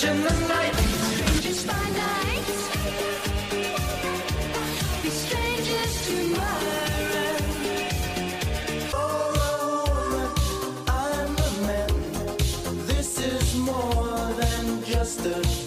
in the night. Just by night, be strangers tomorrow. I'm a man. This is more than just a